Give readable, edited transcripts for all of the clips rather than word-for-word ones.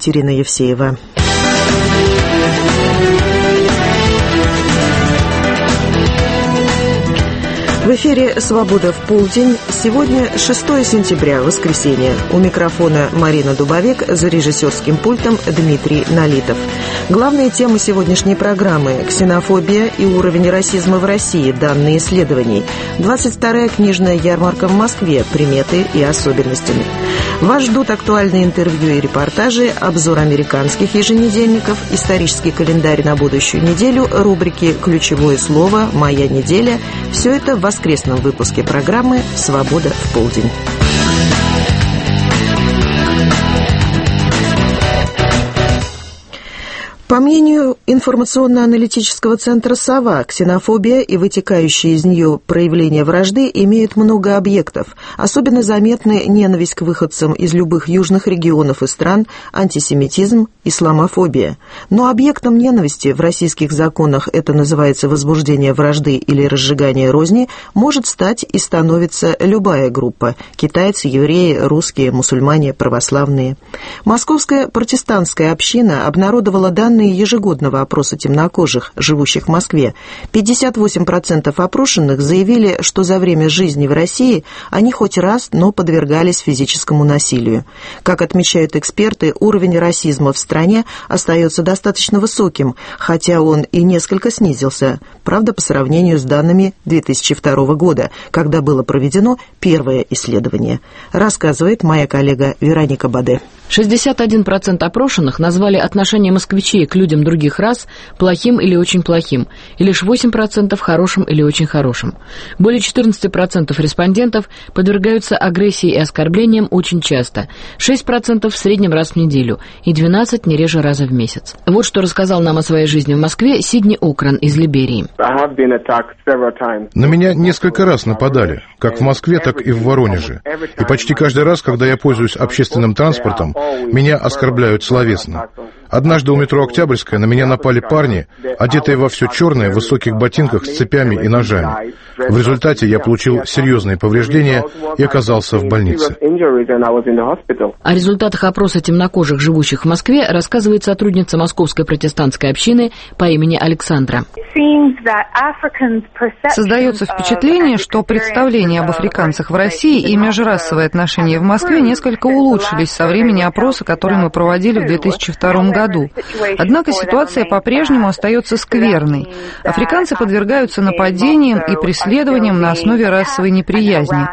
Екатерина Евсеева. В эфире «Свобода в полдень». Сегодня 6 сентября, воскресенье. У микрофона Марина Дубовик, за режиссерским пультом Дмитрий Налитов. Главные темы сегодняшней программы – ксенофобия и уровень расизма в России, данные исследований. 22-я книжная ярмарка в Москве, приметы и особенности. Вас ждут актуальные интервью и репортажи, обзор американских еженедельников, исторический календарь на будущую неделю, рубрики «Ключевое слово», «Моя неделя». Все это в воскресном выпуске программы «Свобода в полдень». По мнению информационно-аналитического центра «Сова», ксенофобия и вытекающие из нее проявления вражды имеют много объектов. Особенно заметны ненависть к выходцам из любых южных регионов и стран, антисемитизм, исламофобия. Но объектом ненависти в российских законах, это называется возбуждение вражды или разжигание розни, может стать и становится любая группа – китайцы, евреи, русские, мусульмане, православные. Московская протестантская община обнародовала данные ежегодного опроса темнокожих, живущих в Москве. 58% опрошенных заявили, что за время жизни в России они хоть раз, но подвергались физическому насилию. Как отмечают эксперты, уровень расизма в стране остается достаточно высоким, хотя он и несколько снизился, правда, по сравнению с данными 2002 года, когда было проведено первое исследование. Рассказывает моя коллега Вероника Баде. 61% опрошенных назвали отношение москвичей к людям других рас плохим или очень плохим, и лишь 8% хорошим или очень хорошим. Более 14% респондентов подвергаются агрессии и оскорблениям очень часто, 6% в среднем раз в неделю и 12% не реже раза в месяц. Вот что рассказал нам о своей жизни в Москве Сидни Окран из Либерии. На меня несколько раз нападали, как в Москве, так и в Воронеже. И почти каждый раз, когда я пользуюсь общественным транспортом, меня оскорбляют словесно. Однажды у метро Октябрьская на меня напали парни, одетые во все черное, в высоких ботинках с цепями и ножами. В результате я получил серьезные повреждения и оказался в больнице. О результатах опроса темнокожих, живущих в Москве, рассказывает сотрудница Московской протестантской общины по имени Александра. Создается впечатление, что представления об африканцах в России и межрасовые отношения в Москве несколько улучшились со времени опроса, который мы проводили в 2002 году. Однако ситуация по-прежнему остается скверной. Африканцы подвергаются нападениям и преследованиям на основе расовой неприязни.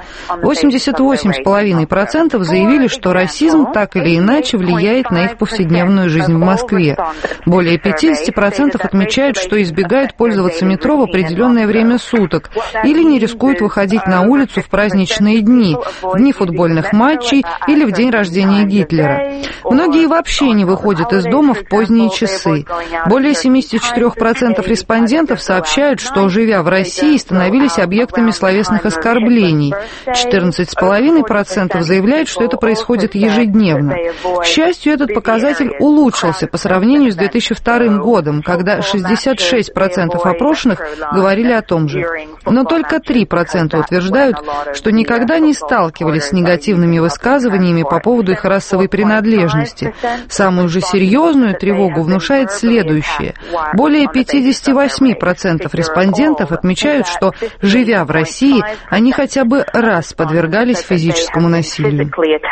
88,5% заявили, что расизм так или иначе влияет на их повседневную жизнь в Москве. Более 50% отмечают, что избегают пользоваться метро в определенное время суток или не рискуют выходить на улицу в праздничные дни, в дни футбольных матчей или в день рождения Гитлера. Многие вообще не выходят из дома в поздние часы. Более 74% респондентов сообщают, что, живя в России, становились объектами словесных оскорблений. 14,5% заявляют, что это происходит ежедневно. К счастью, этот показатель улучшился по сравнению с 2002 годом, когда 66% опрошенных говорили о том же. Но только 3% утверждают, что никогда не сталкивались с негативными высказываниями по поводу их расовой принадлежности. Самую же серьезную тревогу внушает следующее. Более 58% респондентов отмечают, что, живя в России, они хотя бы раз подвергались физическому насилию.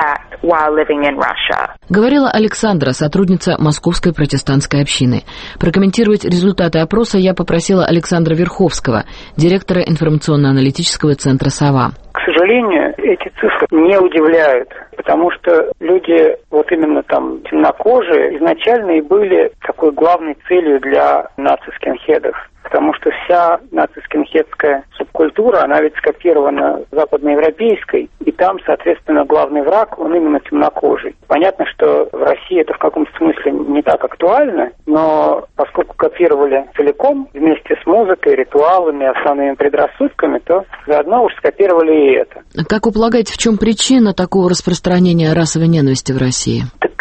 Говорила Александра, сотрудница Московской протестантской общины. Прокомментировать результаты опроса я попросила Александра Верховского, директора информационно-аналитического центра «Сова». К сожалению, эти цифры не удивляют, потому что люди, вот именно там темнокожие, изначально и были такой главной целью для наци-скинхедов. Потому что вся наци-скинхедская субкультура, она ведь скопирована западноевропейской, и там, соответственно, главный враг, он именно темнокожий. Понятно, что в России это в каком-то смысле не так актуально, но поскольку копировали целиком, вместе с музыкой, ритуалами, основными предрассудками, то заодно уж скопировали и это. Как вы полагаете, в чем причина такого распространения расовой ненависти в России? Так ведь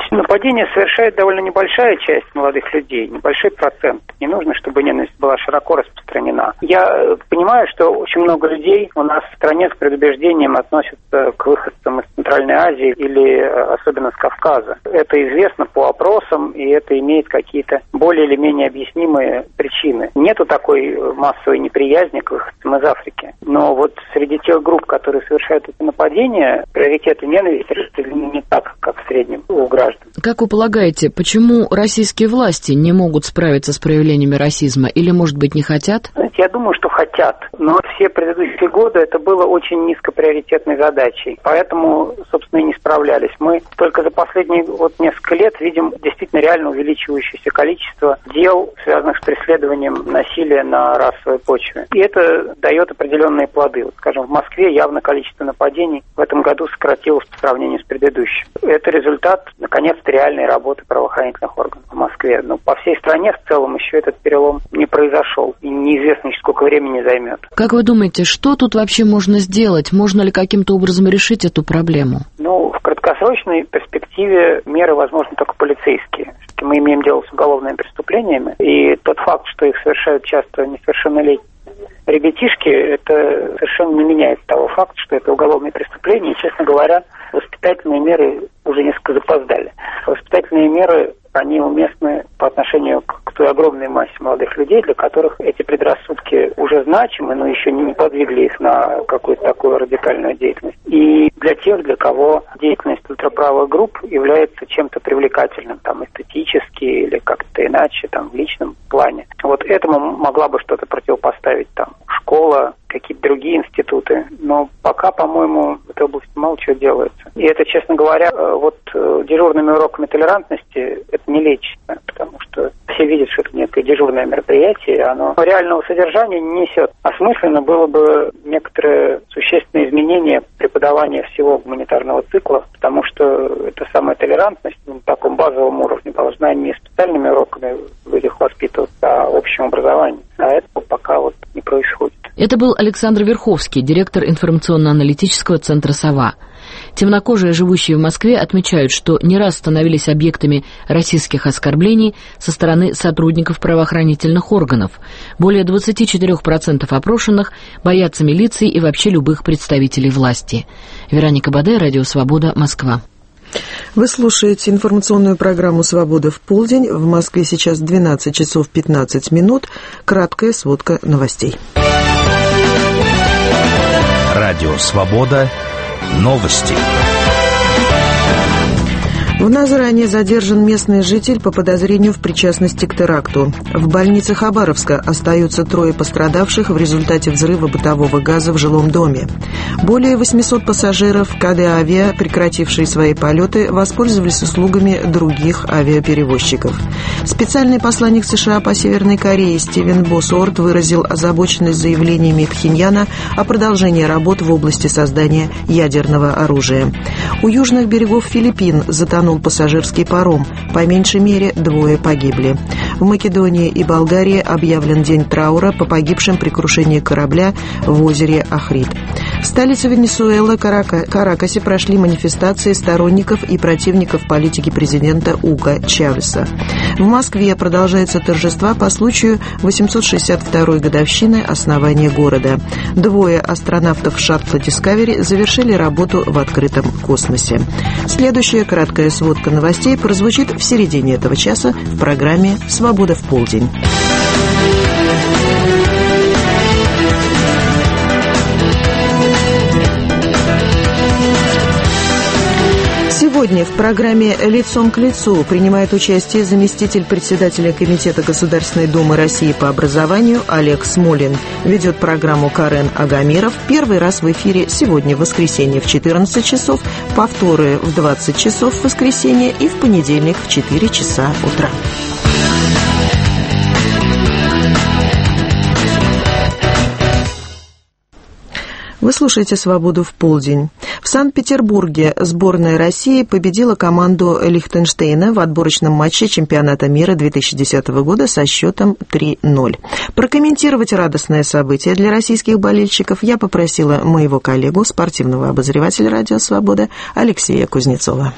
Нападение совершает довольно небольшая часть молодых людей, небольшой процент. Не нужно, чтобы ненависть была широко распространена. Я понимаю, что очень много людей у нас в стране с предубеждением относятся к выходцам из Центральной Азии или особенно с Кавказа. Это известно по опросам, и это имеет какие-то более или менее объяснимые причины. Нету такой массовой неприязни к выходцам из Африки. Но вот среди тех групп, которые совершают это нападение, приоритеты ненависти распределены не так, как в среднем у граждан. Как вы полагаете, почему российские власти не могут справиться с проявлениями расизма или, может быть, не хотят? Знаете, я думаю, что хотят, но все предыдущие годы это было очень низкоприоритетной задачей, поэтому, собственно, и не справлялись. Мы только за последние несколько лет видим действительно реально увеличивающееся количество дел, связанных с преследованием насилия на расовой почве. И это дает определенные плоды. Вот, скажем, в Москве явно количество нападений в этом году сократилось по сравнению с предыдущим. Это результат, наконец-то, реальной работы правоохранительных органов в Москве. Но по всей стране в целом еще этот перелом не произошел. И неизвестно еще сколько времени займет. Как вы думаете, что тут вообще можно сделать? Можно ли каким-то образом решить эту проблему? В краткосрочной перспективе меры возможны только полицейские. Мы имеем дело с уголовными преступлениями. И тот факт, что их совершают часто несовершеннолетние ребятишки, это совершенно не меняет того факта, что это уголовные преступления. И, честно говоря, воспитательные меры уже несколько запоздали. Воспитательные меры, они уместны по отношению к той огромной массе молодых людей, для которых эти предрассудки уже значимы, но еще не подвигли их на какую-то такую радикальную деятельность. И для тех, для кого деятельность ультраправых групп является чем-то привлекательным, эстетически или как-то иначе, в личном плане. Вот этому могла бы что-то противопоставить школа, какие-то другие институты. Но пока, по-моему, в этой области мало чего делается. И это, честно говоря, дежурными уроками толерантности это не лечится, потому что все видят, что это некое дежурное мероприятие, оно реального содержания не несет. Осмысленно было бы некоторые существенные изменения преподавания всего гуманитарного цикла, потому что эта самая толерантность на таком базовом уровне должна не специальными уроками в людях воспитываться, а общим образованием. А этого пока не происходит. Это был Александр Верховский, директор информационно-аналитического центра «Сова». Темнокожие, живущие в Москве, отмечают, что не раз становились объектами российских оскорблений со стороны сотрудников правоохранительных органов. Более 24% опрошенных боятся милиции и вообще любых представителей власти. Вероника Баде, Радио Свобода, Москва. Вы слушаете информационную программу «Свобода в полдень». В Москве сейчас 12 часов 15 минут. Краткая сводка новостей. Радио «Свобода». Новости. В Назране задержан местный житель по подозрению в причастности к теракту. В больнице Хабаровска остаются 3 пострадавших в результате взрыва бытового газа в жилом доме. Более 800 пассажиров КД «Авиа», прекратившие свои полеты, воспользовались услугами других авиаперевозчиков. Специальный посланник США по Северной Корее Стивен Боссуорт выразил озабоченность заявлениями Пхеньяна о продолжении работ в области создания ядерного оружия. У южных берегов Филиппин затонул пассажирский паром. По меньшей мере 2 погибли. В Македонии и Болгарии объявлен день траура по погибшим при крушении корабля в озере Ахрид. В столице Венесуэлы Каракасе прошли манифестации сторонников и противников политики президента Уго Чавеса. В Москве продолжаются торжества по случаю 862-й годовщины основания города. 2 астронавтов шаттла Discovery завершили работу в открытом космосе. Следующая краткая сводка новостей прозвучит в середине этого часа в программе «Свобода в полдень». Сегодня в программе «Лицом к лицу» принимает участие заместитель председателя Комитета Государственной Думы России по образованию Олег Смолин. Ведет программу Карен Агамиров. Первый раз в эфире сегодня, в воскресенье, в 14 часов, повторы в 20 часов в воскресенье и в понедельник в 4 часа утра. Вы слушаете «Свободу в полдень». В Санкт-Петербурге сборная России победила команду Лихтенштейна в отборочном матче чемпионата мира 2010 года со счетом 3-0. Прокомментировать радостное событие для российских болельщиков я попросила моего коллегу, спортивного обозревателя «Радио Свобода» Алексея Кузнецова.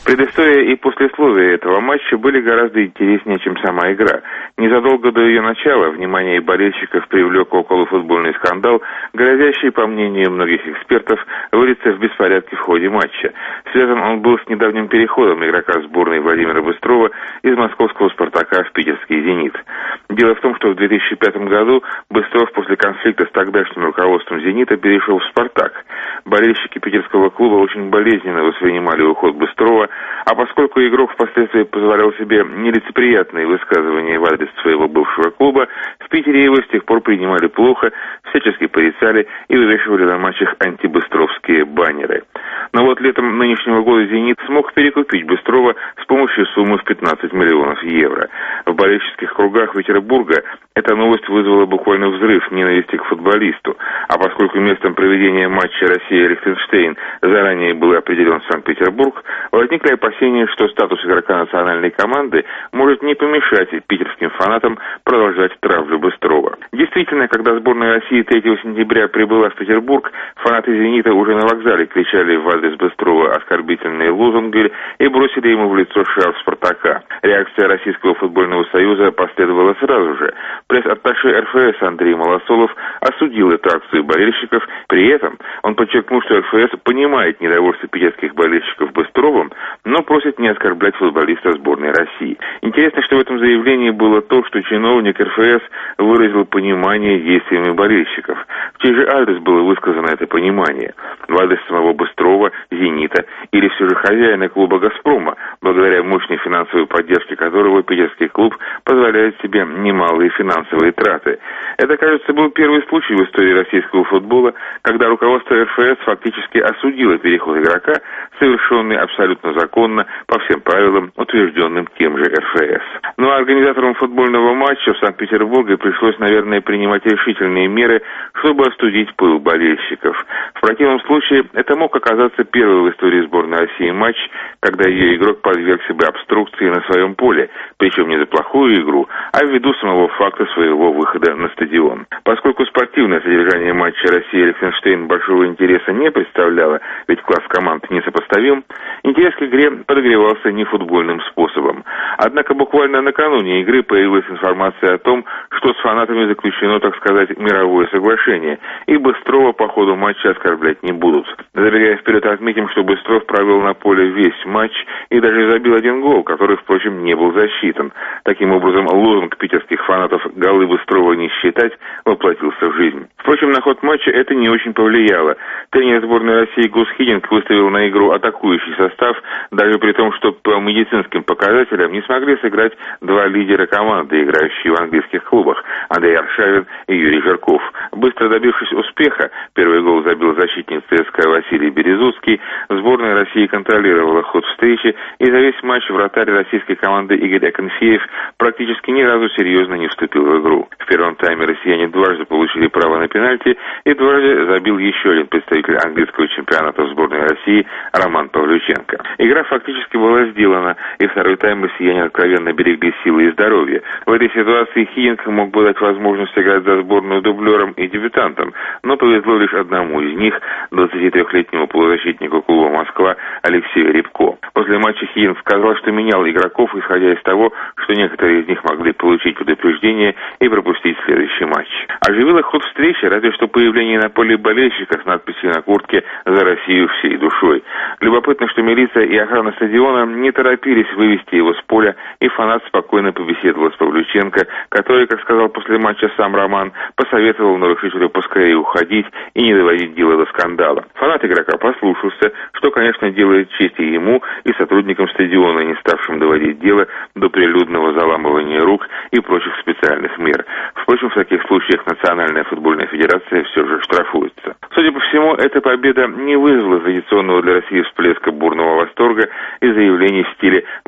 Предыстория и послесловие этого матча были гораздо интереснее, чем сама игра. Незадолго до ее начала внимание болельщиков привлек околофутбольный скандал, грозящий, по мнению многих экспертов, вылиться в беспорядки в ходе матча. Связан он был с недавним переходом игрока сборной Владимира Быстрова из московского «Спартака» в питерский «Зенит». Дело в том, что в 2005 году Быстров после конфликта с тогдашним руководством «Зенита» перешел в «Спартак». Болельщики питерского клуба очень болезненно воспринимали уход Быстрова, а поскольку игрок впоследствии позволял себе нелицеприятные высказывания в адрес своего бывшего клуба, в Питере его с тех пор принимали плохо, всячески порицали и вывешивали на матчах антибыстровские баннеры. Но вот летом нынешнего года «Зенит» смог перекупить Быстрова с помощью суммы в 15 миллионов евро. В болельщических кругах Петербурга эта новость вызвала буквально взрыв ненависти к футболисту, а поскольку местом проведения матча Россия-Лихтенштейн заранее был определен Санкт-Петербург, возникли опасения, что статус игрока национальной команды может не помешать питерским фанатам продолжать травлю Быстрова. Действительно, когда сборная России 3 сентября прибыла в Петербург, фанаты «Зенита» уже на вокзале кричали в адрес Быстрова оскорбительные лозунги и бросили ему в лицо шарф «Спартака». Реакция Российского футбольного союза последовала сразу же. Пресс-атташе РФС Андрей Малосолов осудил эту акцию болельщиков. При этом он подчеркнул, что РФС понимает недовольство питерских болельщиков Быстровым, но просит не оскорблять футболиста сборной России. Интересно, что в этом заявлении было то, что чиновник РФС выразил понимание действиями болельщиков. В чей же адрес было высказано это понимание? В адрес самого Быстрова, «Зенита» или все же хозяина клуба «Газпрома», благодаря мощной финансовой поддержке которого питерский клуб позволяет себе немалые финансовые траты. Это, кажется, был первый случай в истории российского футбола, когда руководство РФС фактически осудило переход игрока, совершенный абсолютно законно, по всем правилам, утвержденным тем же РФС. Ну а организаторам футбольного матча в Санкт-Петербурге пришлось, наверное, принимать решительные меры, чтобы остудить пыл болельщиков. В противном случае это мог оказаться первый в истории сборной России матч, когда ее игрок подвергся бы обструкции на своем поле, причем не за плохую игру, а ввиду самого факта своего выхода на стадион. Поскольку спортивное содержание матча Россия-Лихтенштейн большого интереса не представляло, ведь класс команд несопоставим, интерес к игре подогревался нефутбольным способом. Однако буквально накануне игры появилась информация о том, что с фанатами заключено, так сказать, мировое соглашение, и Быстрова по ходу матча оскорблять не будут. Забегая вперед, отметим, что Быстров провел на поле весь матч и даже забил один гол, который, впрочем, не был засчитан. Таким образом, лозунг питерских фанатов «голы Быстрова не считать» воплотился в жизнь. Впрочем, на ход матча это не очень повлияло. Тренер сборной России Гус Хидинг выставил на игру атакующий состав, даже при том, что по медицинским показателям не смогли сыграть два лидера команды, играющие в английских клубах – Андрей Аршавин и Юрий Жирков. Быстро добившись успеха, первый гол забил защитник ЦСКА Василий Березутский, сборная России контролировала ход встречи, и за весь матч вратарь российской команды Игорь Акинфеев практически ни разу серьезно не вступил в игру. В первом тайме россияне дважды получили право на пенальти, и дважды забил еще один представитель английского чемпионата в сборной России Роман Павлюченко. Игра фактически была сделана, и второй тайм россияне откровенно берегли силы и здоровье. В этой ситуации Хидинг мог бы дать возможность играть за сборную дублером и дебютантом, но повезло лишь одному из них, 23-летнему полузащитнику клуба «Москва» Алексею Рябко. После матча Хидинг сказал, что менял игроков, исходя из того, что некоторые из них могли получить предупреждение и пропустить следующий матч. Оживило ход встречи разве что появление на поле болельщика с надписью на куртке «За Россию всей душой». Любопытно, что милиция и охрана стадиона не торопились вывести его с поля, и фанат спокойно побеседовал с Павлюченко, который, как сказал после матча сам Роман, посоветовал нарушителю поскорее уходить и не доводить дело до скандала. Фанат игрока послушался, что, конечно, делает честь и ему, и сотрудникам стадиона, не ставшим доводить дело до прилюдного заламывания рук и прочих специальных мер. Впрочем, в таких случаях Национальная футбольная федерация все же штрафуется. Судя по всему, эта победа не вызвала традиционного для России всплеска бурного восторга и заявлений в стиле «мощный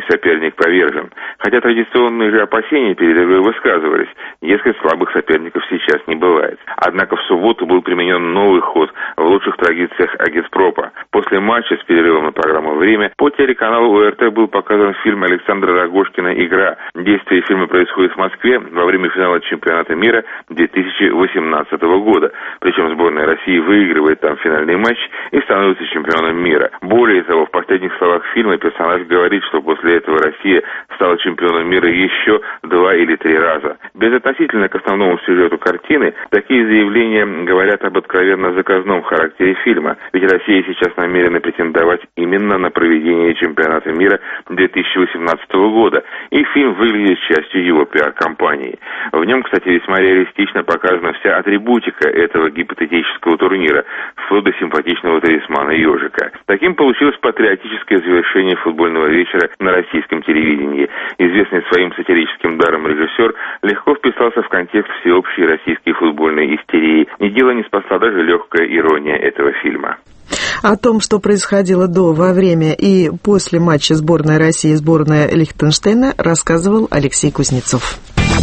соперник повержен. Хотя традиционные же опасения перед игрой высказывались, дескать, слабых соперников сейчас не бывает. Однако в субботу был применен новый ход в лучших традициях агитпропа. После матча с перерывом на программу «Время» по телеканалу ОРТ был показан фильм Александра Рогожкина «Игра». Действие фильма происходит в Москве во время финала чемпионата мира 2018 года. Причем сборная России выигрывает там финальный матч и становится чемпионом мира. Более того, в последних словах фильма персонаж говорит, что после этого Россия стала чемпионом мира еще 2 или 3 раза. Безотносительно к основному сюжету картины, такие заявления говорят об откровенно заказном характере фильма. Ведь Россия сейчас намерена претендовать именно на проведение чемпионата мира 2018 года. И фильм выглядит частью его пиар-кампании. В нем, кстати, весьма реалистично показана вся атрибутика этого гипотетического турнира, вплоть до симпатичного талисмана ежика. Таким получилось патриотическое завершение футбольного вечера на российском телевидении. Известный своим сатирическим даром режиссер легко вписался в контекст всеобщей российской футбольной истерии. И дело не спасла даже легкая ирония этого фильма. О том, что происходило до, во время и после матча сборной России и сборная Лихтенштейна, рассказывал Алексей Кузнецов.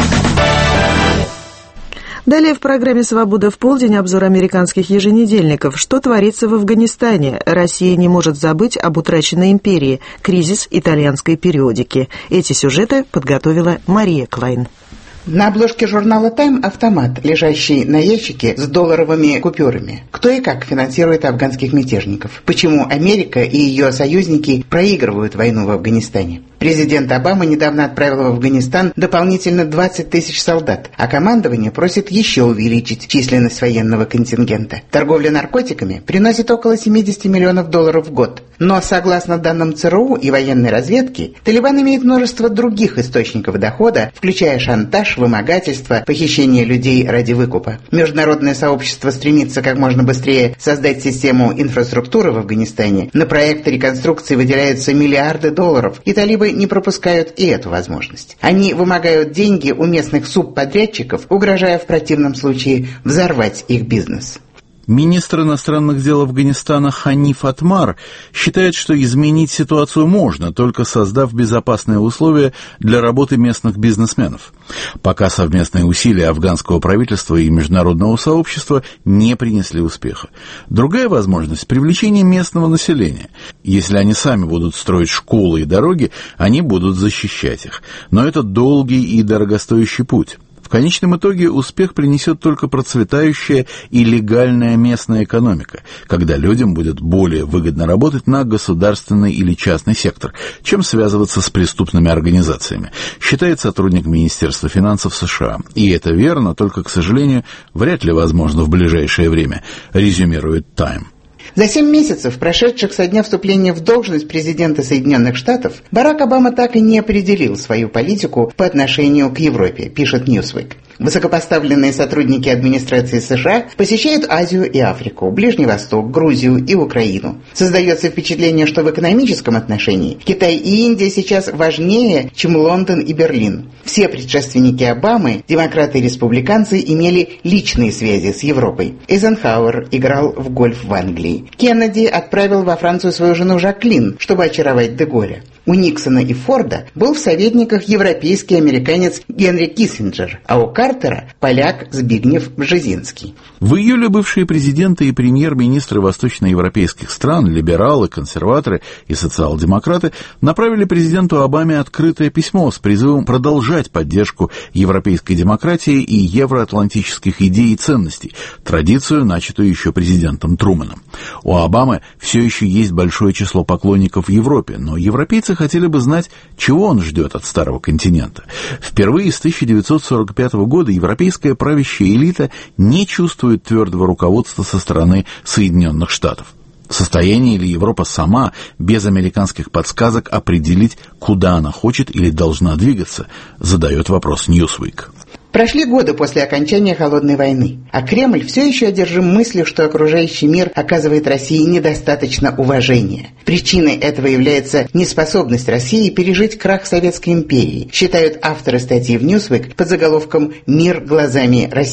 Далее в программе «Свобода в полдень» обзор американских еженедельников. Что творится в Афганистане? Россия не может забыть об утраченной империи. Кризис итальянской периодики. Эти сюжеты подготовила Мария Клайн. На обложке журнала «Тайм» автомат, лежащий на ящике с долларовыми купюрами. Кто и как финансирует афганских мятежников? Почему Америка и ее союзники проигрывают войну в Афганистане? Президент Обама недавно отправил в Афганистан дополнительно 20 тысяч солдат, а командование просит еще увеличить численность военного контингента. Торговля наркотиками приносит около $70 миллионов в год. Но, согласно данным ЦРУ и военной разведки, Талибан имеет множество других источников дохода, включая шантаж, вымогательство, похищение людей ради выкупа. Международное сообщество стремится как можно быстрее создать систему инфраструктуры в Афганистане. На проекты реконструкции выделяются миллиарды долларов, и талибы не пропускают и эту возможность. Они вымогают деньги у местных субподрядчиков, угрожая в противном случае взорвать их бизнес. Министр иностранных дел Афганистана Ханиф Атмар считает, что изменить ситуацию можно, только создав безопасные условия для работы местных бизнесменов. Пока совместные усилия афганского правительства и международного сообщества не принесли успеха. Другая возможность – привлечение местного населения. Если они сами будут строить школы и дороги, они будут защищать их. Но это долгий и дорогостоящий путь. В конечном итоге успех принесет только процветающая и легальная местная экономика, когда людям будет более выгодно работать на государственный или частный сектор, чем связываться с преступными организациями, считает сотрудник Министерства финансов США. И это верно, только, к сожалению, вряд ли возможно в ближайшее время, резюмирует Time. За 7 месяцев, прошедших со дня вступления в должность президента Соединенных Штатов, Барак Обама так и не определил свою политику по отношению к Европе, пишет Newsweek. Высокопоставленные сотрудники администрации США посещают Азию и Африку, Ближний Восток, Грузию и Украину. Создается впечатление, что в экономическом отношении Китай и Индия сейчас важнее, чем Лондон и Берлин. Все предшественники Обамы, демократы и республиканцы, имели личные связи с Европой. Эйзенхауэр играл в гольф в Англии. Кеннеди отправил во Францию свою жену Жаклин, чтобы очаровать де Голля. У Никсона и Форда был в советниках европейский американец Генри Киссинджер, а у Картера поляк Збигнев Бжезинский. В июле бывшие президенты и премьер-министры восточноевропейских стран, либералы, консерваторы и социал-демократы направили президенту Обаме открытое письмо с призывом продолжать поддержку европейской демократии и евроатлантических идей и ценностей, традицию, начатую еще президентом Трумэном. У Обамы все еще есть большое число поклонников в Европе, но европейцы хотели бы знать, чего он ждет от старого континента. Впервые с 1945 года европейская правящая элита не чувствует твердого руководства со стороны Соединенных Штатов. В состоянии ли Европа сама, без американских подсказок, определить, куда она хочет или должна двигаться, задает вопрос Newsweek. Прошли годы после окончания Холодной войны, а Кремль все еще одержим мыслью, что окружающий мир оказывает России недостаточно уважения. Причиной этого является неспособность России пережить крах Советской империи, считают авторы статьи в Newsweek под заголовком «Мир глазами России».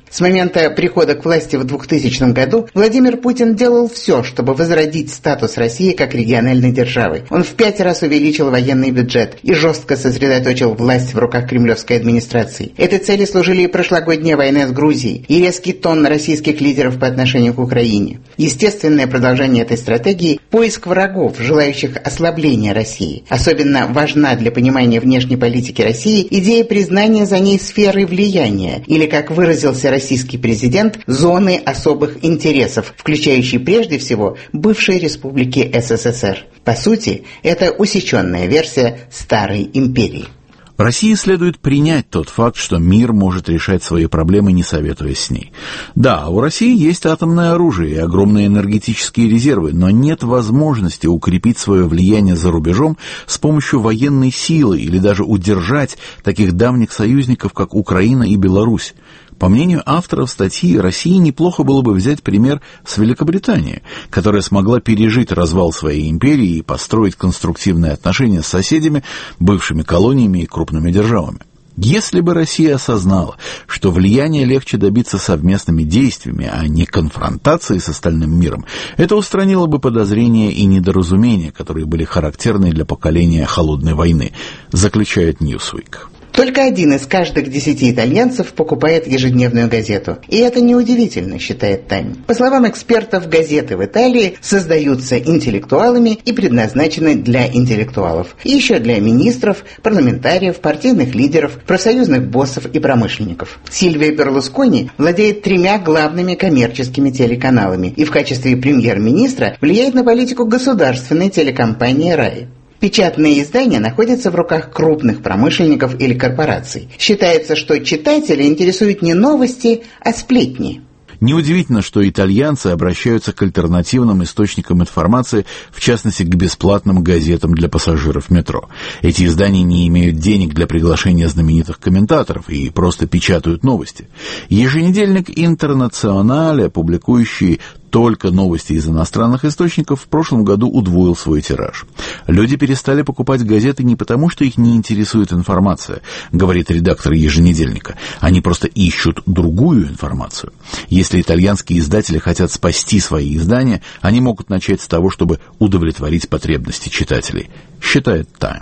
С момента прихода к власти в 2000 году Владимир Путин делал все, чтобы возродить статус России как региональной державы. Он в 5 раз увеличил военный бюджет и жестко сосредоточил власть в руках кремлевской администрации. Этой цели служили и прошлогодняя война с Грузией, и резкий тон российских лидеров по отношению к Украине. Естественное продолжение этой стратегии – поиск врагов, желающих ослабления России. Особенно важна для понимания внешней политики России идея признания за ней сферы влияния, или, как выразился российский президент, зоны особых интересов, включающей прежде всего бывшие республики СССР. По сути, это усеченная версия старой империи. России следует принять тот факт, что мир может решать свои проблемы, не советуясь с ней. Да, у России есть атомное оружие и огромные энергетические резервы, но нет возможности укрепить свое влияние за рубежом с помощью военной силы или даже удержать таких давних союзников, как Украина и Беларусь. По мнению авторов статьи, России неплохо было бы взять пример с Великобритании, которая смогла пережить развал своей империи и построить конструктивные отношения с соседями, бывшими колониями и крупными державами. Если бы Россия осознала, что влияние легче добиться совместными действиями, а не конфронтацией с остальным миром, это устранило бы подозрения и недоразумения, которые были характерны для поколения холодной войны, заключает Newsweek. Только 1 из каждых 10 итальянцев покупает ежедневную газету. И это неудивительно, считает Тайм. По словам экспертов, газеты в Италии создаются интеллектуалами и предназначены для интеллектуалов. И еще для министров, парламентариев, партийных лидеров, профсоюзных боссов и промышленников. Сильвио Берлускони владеет 3 главными коммерческими телеканалами и в качестве премьер-министра влияет на политику государственной телекомпании «Рай». Печатные издания находятся в руках крупных промышленников или корпораций. Считается, что читателя интересуют не новости, а сплетни. Неудивительно, что итальянцы обращаются к альтернативным источникам информации, в частности, к бесплатным газетам для пассажиров метро. Эти издания не имеют денег для приглашения знаменитых комментаторов и просто печатают новости. Еженедельник «Интернационале», публикующий только новости из иностранных источников, в прошлом году удвоил свой тираж. Люди перестали покупать газеты не потому, что их не интересует информация, говорит редактор еженедельника. Они просто ищут другую информацию. Если итальянские издатели хотят спасти свои издания, они могут начать с того, чтобы удовлетворить потребности читателей, считает Time.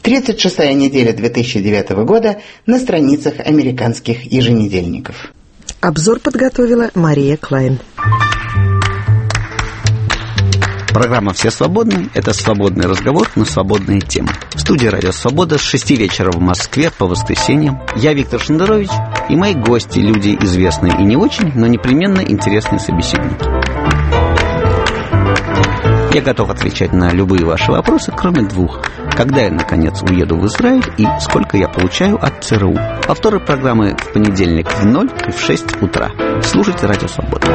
36-я неделя 2009 года на страницах американских еженедельников. Обзор подготовила Мария Клайн. Программа «Все свободны» — это свободный разговор на свободные темы. В студии «Радио Свобода» с 6 вечера в Москве по воскресеньям. Я Виктор Шендерович и мои гости, люди известные и не очень, но непременно интересные собеседники. Я готов отвечать на любые ваши вопросы, кроме 2. Когда я, наконец, уеду в Израиль и сколько я получаю от ЦРУ. Повторы программы в понедельник в 0 и в 6 утра. Слушайте «Радио Свобода».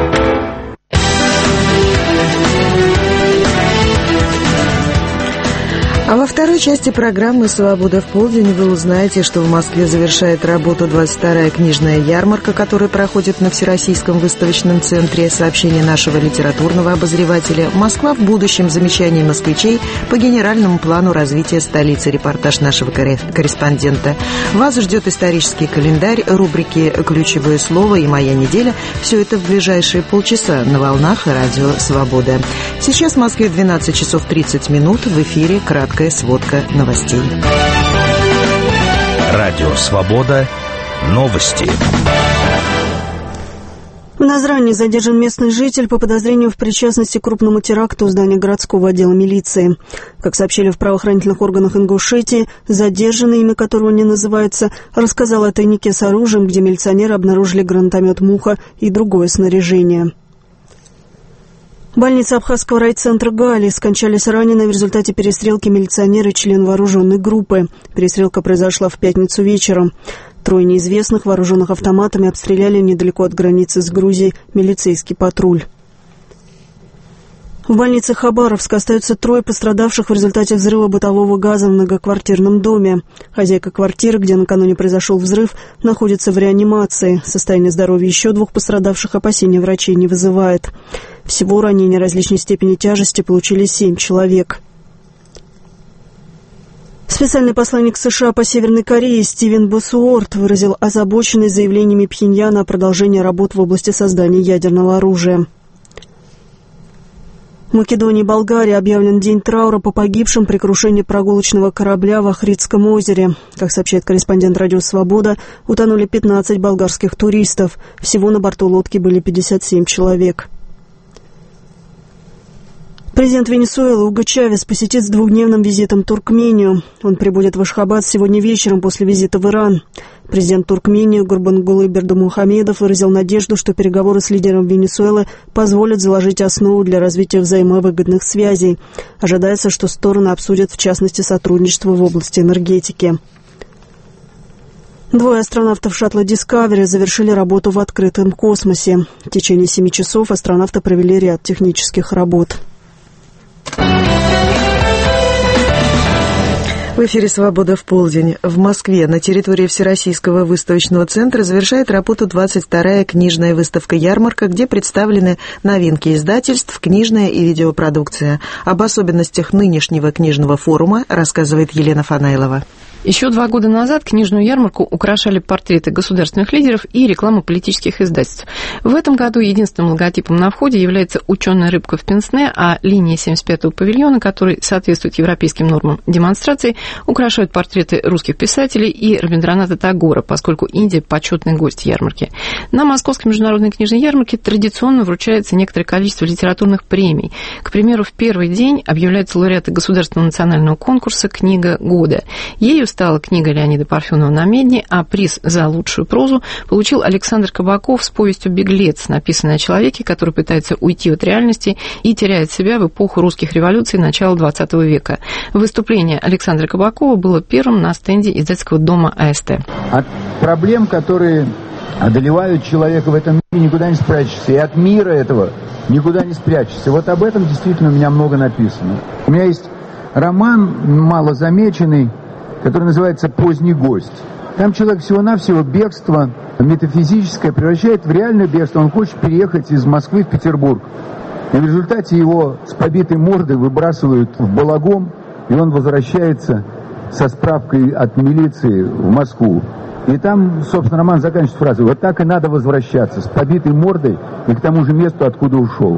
А во второй части программы «Свобода в полдень» вы узнаете, что в Москве завершает работу 22-я книжная ярмарка, которая проходит на Всероссийском выставочном центре. Сообщение нашего литературного обозревателя «Москва в будущем. Замечания москвичей по генеральному плану развития столицы». Репортаж нашего корреспондента. Вас ждет исторический календарь, рубрики «Ключевое слово» и «Моя неделя». Все это в ближайшие полчаса на волнах Радио Свобода. Сейчас в Москве 12 часов 30 минут. В эфире краткая сводка новостей. Радио Свобода. Новости. В Назрани задержан местный житель по подозрению в причастности к крупному теракту в здании городского отдела милиции. Как сообщили в правоохранительных органах Ингушетии, задержанный, имя которого не называется, рассказал о тайнике с оружием, где милиционеры обнаружили гранатомет «Муха» и другое снаряжение. В больнице Абхазского райцентра Гали скончались раненые в результате перестрелки милиционеры и член вооруженной группы. Перестрелка произошла в пятницу вечером. 3 неизвестных, вооруженных автоматами, обстреляли недалеко от границы с Грузией милицейский патруль. В больнице Хабаровска остаются 3 пострадавших в результате взрыва бытового газа в многоквартирном доме. Хозяйка квартиры, где накануне произошел взрыв, находится в реанимации. Состояние здоровья еще 2 пострадавших опасения врачей не вызывает. Всего ранения различной степени тяжести получили 7 человек. Специальный посланник США по Северной Корее Стивен Боссуорт выразил озабоченность заявлениями Пхеньяна о продолжении работ в области создания ядерного оружия. В Македонии и Болгарии объявлен день траура по погибшим при крушении прогулочного корабля в Охридском озере. Как сообщает корреспондент «Радио Свобода», утонули 15 болгарских туристов. Всего на борту лодки были 57 человек. Президент Венесуэлы Уго Чавес посетит с двухдневным визитом Туркмению. Он прибудет в Ашхабад сегодня вечером после визита в Иран. Президент Туркмении Гурбангулы Бердымухамедов выразил надежду, что переговоры с лидером Венесуэлы позволят заложить основу для развития взаимовыгодных связей. Ожидается, что стороны обсудят в частности сотрудничество в области энергетики. Двое астронавтов шаттла Discovery завершили работу в открытом космосе. В течение 7 часов астронавты провели ряд технических работ. В эфире «Свобода в полдень». В Москве на территории Всероссийского выставочного центра завершает работу 22-я книжная выставка-ярмарка, где представлены новинки издательств, книжная и видеопродукция. Об особенностях нынешнего книжного форума рассказывает Елена Фанайлова. Еще 2 года назад книжную ярмарку украшали портреты государственных лидеров и реклама политических издательств. В этом году единственным логотипом на входе является ученая рыбка в пенсне, а линии 75-го павильона, который соответствует европейским нормам демонстрации, украшают портреты русских писателей и Рабиндраната Тагора, поскольку Индия – почетный гость ярмарки. На Московской международной книжной ярмарке традиционно вручается некоторое количество литературных премий. К примеру, в первый день объявляются лауреаты государственного национального конкурса «Книга года». Ею стала книга Леонида Парфенова «На медне», а приз за лучшую прозу получил Александр Кабаков с повестью «Беглец», написанной о человеке, который пытается уйти от реальности и теряет себя в эпоху русских революций начала XX века. Выступление Александра Кабакова было первым на стенде издательского дома АСТ. От проблем, которые одолевают человека в этом мире, никуда не спрячешься. И от мира этого никуда не спрячешься. Вот об этом действительно у меня много написано. У меня есть роман, малозамеченный, который называется «Поздний гость». Там человек всего-навсего бегство метафизическое превращает в реальное бегство. Он хочет переехать из Москвы в Петербург. И в результате его с побитой мордой выбрасывают в Балагом, и он возвращается со справкой от милиции в Москву. И там, собственно, роман заканчивается фразой: «Вот так и надо возвращаться, с побитой мордой и к тому же месту, откуда ушел».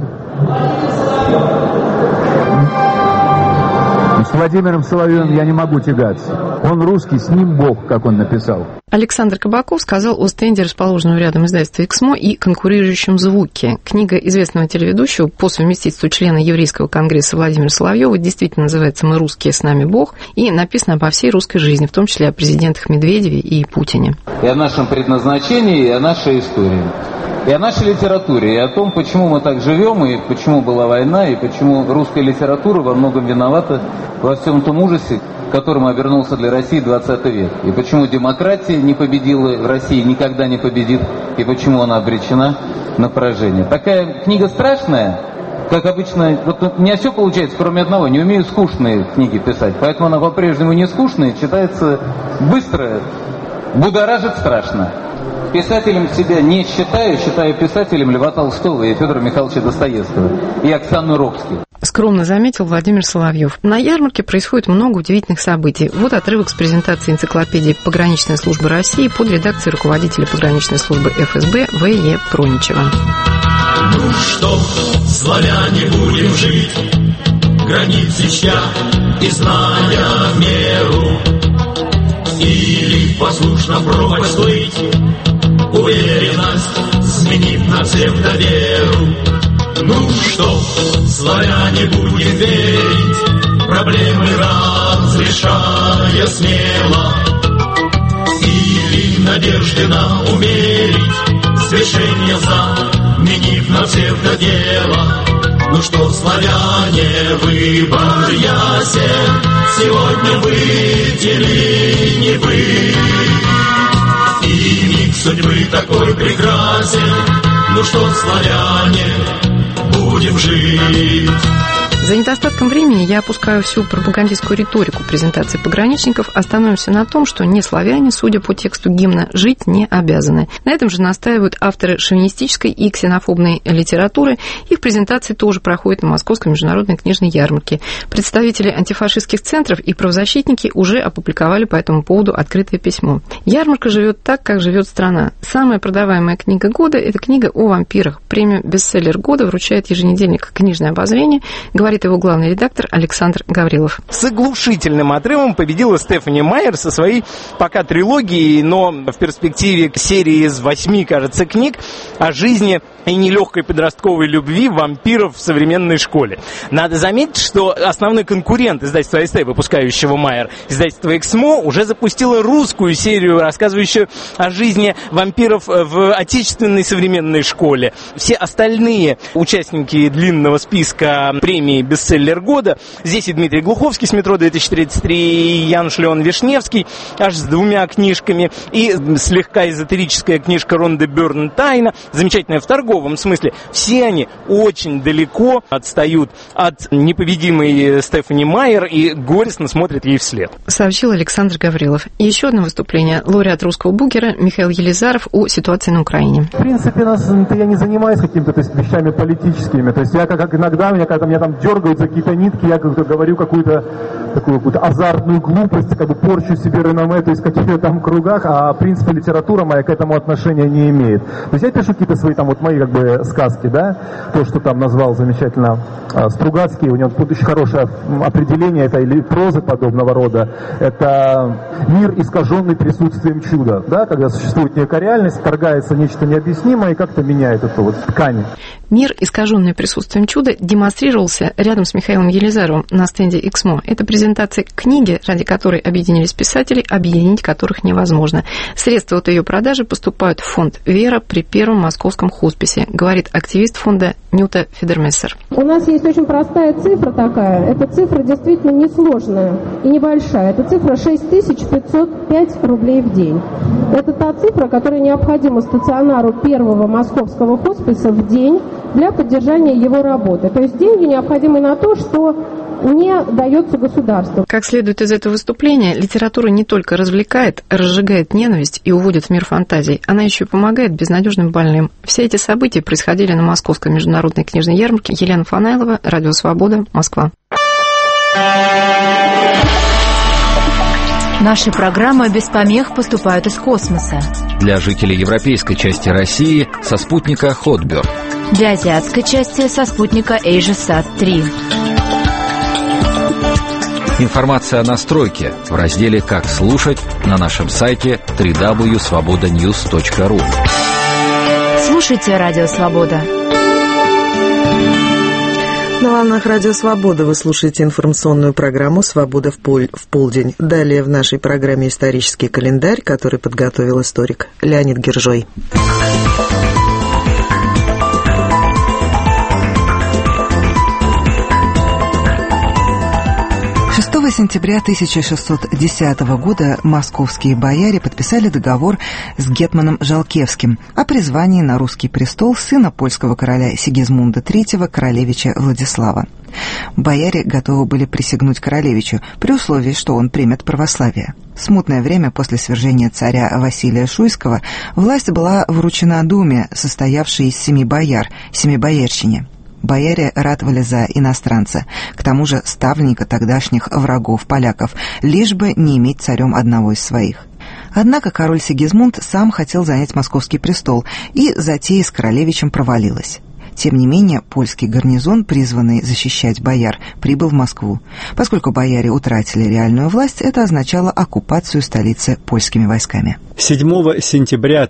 С Владимиром Соловьевым я не могу тягаться. Он русский, с ним Бог, как он написал. Александр Кабаков сказал о стенде, расположенном рядом издательства «Эксмо» и конкурирующем «Звуке». Книга известного телеведущего, по совместительству члена Еврейского конгресса Владимира Соловьева, действительно называется «Мы русские, с нами Бог», и написана обо всей русской жизни, в том числе о президентах Медведеве и Путине. И о нашем предназначении, и о нашей истории. И о нашей литературе, и о том, почему мы так живем, и почему была война, и почему русская литература во многом виновата во всем том ужасе, которым обернулся для России 20 век. И почему демократия не победила в России, никогда не победит, и почему она обречена на поражение. Такая книга страшная, как обычно, вот у меня все получается, кроме одного, не умею скучные книги писать, поэтому она по-прежнему не скучная, читается быстро, будоражит страшно. Писателем себя не считаю писателем Льва Толстого и Федора Михайловича Достоевского и Оксану Робски. Скромно заметил Владимир Соловьев. На ярмарке происходит много удивительных событий. Вот отрывок с презентации энциклопедии «Пограничная служба России» под редакцией руководителя пограничной службы ФСБ В.Е. Проничева. Ну что, славяне, будем жить, границы чтя и зная меру, или послушно пропасть плыть, уверенность сменив на псевдоверу. Ну что, славяне, будем верить, проблемы разрешая смело, или надежды на умерить, свершение заменив на псевдодело. Ну что, славяне, выбор ясен, сегодня быть или не быть, и миг судьбы такой прекрасен. Ну что, славяне, будем жить. За недостатком времени я опускаю всю пропагандистскую риторику презентации пограничников. Остановимся на том, что не славяне, судя по тексту гимна, жить не обязаны. На этом же настаивают авторы шовинистической и ксенофобной литературы. Их презентации тоже проходят на Московской международной книжной ярмарке. Представители антифашистских центров и правозащитники уже опубликовали по этому поводу открытое письмо. Ярмарка живет так, как живет страна. Самая продаваемая книга года – это книга о вампирах. Премию «Бестселлер года» вручает еженедельник «Книжное обозрение», говорит его главный редактор Александр Гаврилов. С оглушительным отрывом победила Стефани Майер со своей пока трилогией, но в перспективе серии из 8, кажется, книг о жизни и нелегкой подростковой любви вампиров в современной школе. Надо заметить, что основной конкурент издательства АСТ, выпускающего Майер, издательство «Эксмо», уже запустило русскую серию, рассказывающую о жизни вампиров в отечественной современной школе. Все остальные участники длинного списка премии «Бестселлер года», здесь и Дмитрий Глуховский с «Метро 2033», и Януш Леон Вишневский, аж с 2 книжками, и слегка эзотерическая книжка Ронды Бёрн «Тайна», замечательная в торговом смысле. Все они очень далеко отстают от непобедимой Стефани Майер и горестно смотрят ей вслед. Сообщил Александр Гаврилов. Еще одно выступление. Лауреат русского букера Михаил Елизаров о ситуации на Украине. В принципе, я не занимаюсь какими-то вещами политическими. То есть я как иногда меня там дергают за какие-то нитки, я говорю какую-то азартную глупость, порчу себе реноме, то есть в каких-то там кругах, а в принципе литература моя к этому отношения не имеет. То есть я пишу какие-то свои мои сказки, да, то, что там назвал замечательно Стругацкий, у него очень хорошее определение, это или прозы подобного рода, это мир, искаженный присутствием чуда, да, когда существует некая реальность, вторгается нечто необъяснимое и как-то меняет эту ткань. Мир, искаженный присутствием чуда, демонстрировался рядом с Михаилом Елизаровым на стенде «Эксмо». Это презентация книги, ради которой объединились писатели, объединить которых невозможно. Средства от ее продажи поступают в фонд «Вера» при Первом Московском хосписе, говорит активист фонда Нюта Федермессер. У нас есть очень простая цифра такая. Эта цифра действительно несложная и небольшая. Это цифра 6505 рублей в день. Это та цифра, которая необходима стационару Первого Московского хосписа в день для поддержания его работы. То есть деньги необходимы на то, что не дается государству. Как следует из этого выступления, литература не только развлекает, разжигает ненависть и уводит в мир фантазий, она еще и помогает безнадежным больным. Все эти события происходили на Московской международной книжной ярмарке. Елена Фанайлова, Радио Свобода, Москва. Наши программы без помех поступают из космоса. Для жителей европейской части России со спутника Хотберд. Для азиатской части со спутника AsiaSat-3. Информация о настройке в разделе «Как слушать» на нашем сайте www.svobodanews.ru. Слушайте Радио Свобода. На волнах Радио Свобода вы слушаете информационную программу «Свобода в полдень». Далее в нашей программе исторический календарь, который подготовил историк Леонид Гержой. 6 сентября 1610 года московские бояре подписали договор с гетманом Жалкевским о призвании на русский престол сына польского короля Сигизмунда III, королевича Владислава. Бояре готовы были присягнуть королевичу при условии, что он примет православие. В смутное время после свержения царя Василия Шуйского власть была вручена Думе, состоявшей из 7 бояр, семибоярщине. Бояре ратовали за иностранца, к тому же ставленника тогдашних врагов поляков, лишь бы не иметь царем одного из своих. Однако король Сигизмунд сам хотел занять московский престол, и затея с королевичем провалилась. Тем не менее, польский гарнизон, призванный защищать бояр, прибыл в Москву. Поскольку бояре утратили реальную власть, это означало оккупацию столицы польскими войсками. 7 сентября